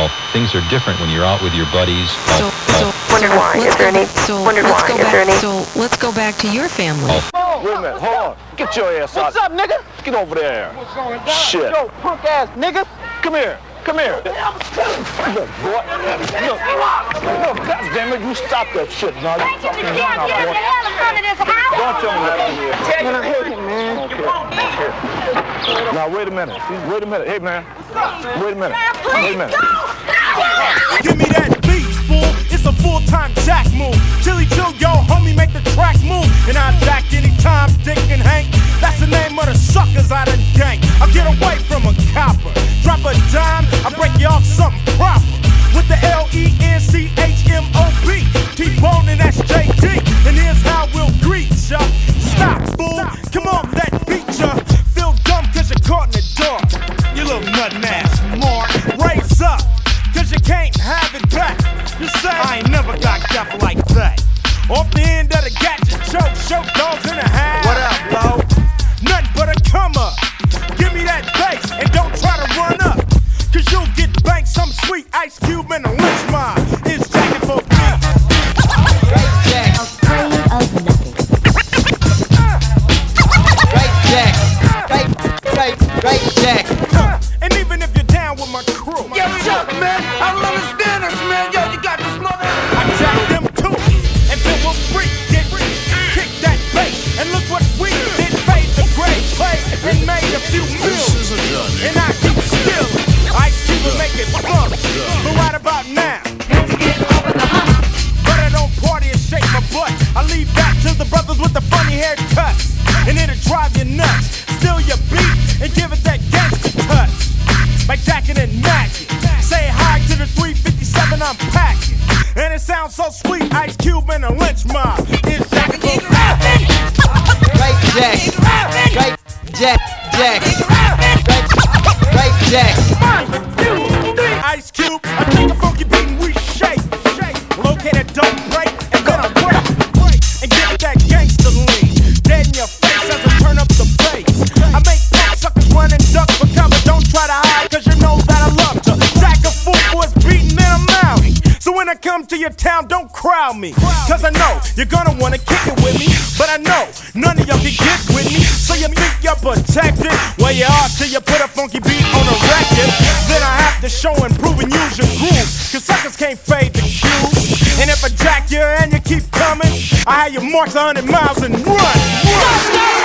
Things are different when you're out with your buddies. Let's go back to your family. Wait a minute, hold on. Get your ass out. What's up, nigga? Get over there. What's going down? Shit. Yo, punk ass nigga. Come here. Come here. Look, boy. Look, goddamn it, you stop that shit. Now, you fucking now, boy. Don't tell me what to do. Man, I hate him, man. Okay. Now, wait a minute. Wait a minute. Hey, man. Wait a minute. Wait a minute. Give me that beat, fool. It's a full-time jack move. Chili chill, yo, homie, make the track move. And I jack anytime, Dick and Hank. That's the name of the suckers I done gang. I get away from a copper. Drop a dime, I break you off something proper. With the LENCHMOB. T-Bone and that's JD. And here's how we'll greet ya. Stop, fool. Come on, that beat ya. Feel dumb cause you're caught in the dark. You little nuttin' ass mark. Raise up, cause you can't have it back. You say, I ain't never got gaffle like that. Off the end of the gadget, choke dogs in the house. What up, low? Nothing but a come up. Give me that bass and don't try to run up. Cause you'll get banked some sweet Ice Cube and a lynch mob. It's jacking for beat. Right Jack. Afraid of nothing. Right Jack. Right Jack. And even if you're down with my crew. Yo, Chuck, man. I don't understand this, man. Yo, you got this mother. I jack them too. And then we'll freak it. Kick that bass. And look what we did. Fade the great play and made a few millions. And I keep still. Ice Cube will make it fun. But right about now, but I don't party and shake my butt. I leave that to the brothers with the funny haircuts. And it'll drive you nuts. Steal your beat and give it that gangster touch. Like Jackin' and Mackin'. Say hi to the 357 I'm packing. And it sounds so sweet, Ice Cube and a lynch mob. It's Jackin' for Right Jack. Right Jack. Right Jack. Ice Cube, I take a funky beat and we shake. Locate a dope break and then I break. And give it that gangster lean. Dead in your face as I turn up the bass. I make suckers run and duck for cover. Don't try to hide cause you know that I love to. Jack a fool for his beating and I'm out. So when I come to your town, don't crowd me. Cause I know you're gonna wanna kick it with me. But I know none of y'all can get with me. So you think you're protected? Well you are till you put a funky beat on a record. Then I have to show and prove and use your groove. Cause suckers can't fade the cue. And if I jack you and you keep coming, I have you march 100 miles and run.